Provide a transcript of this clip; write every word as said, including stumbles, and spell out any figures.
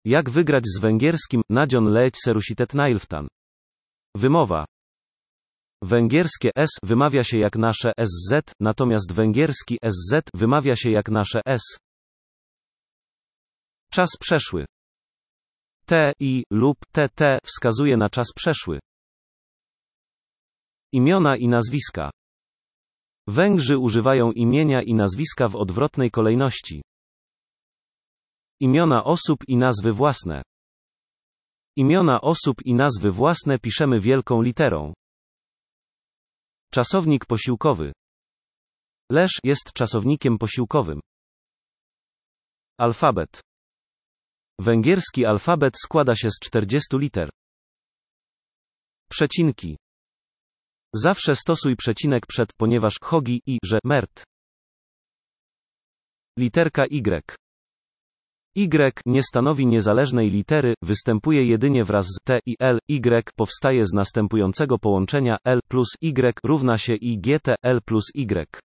Jak wygrać z węgierskim Nadzion leć serusitet nailftan. Wymowa. Węgierskie S wymawia się jak nasze S Z, natomiast węgierski S Z wymawia się jak nasze S. Czas przeszły. T, I lub T, T wskazuje na czas przeszły. Imiona i nazwiska. Węgrzy używają imienia i nazwiska w odwrotnej kolejności. Imiona osób i nazwy własne. Imiona osób i nazwy własne piszemy wielką literą. Czasownik posiłkowy. Lesz jest czasownikiem posiłkowym. Alfabet. Węgierski alfabet składa się z czterdziestu liter. Przecinki. Zawsze stosuj przecinek przed, ponieważ chodzi i że mert. Literka Y. Y nie stanowi niezależnej litery, występuje jedynie wraz z T i L. Y powstaje z następującego połączenia L plus Y równa się I G T L plus Y.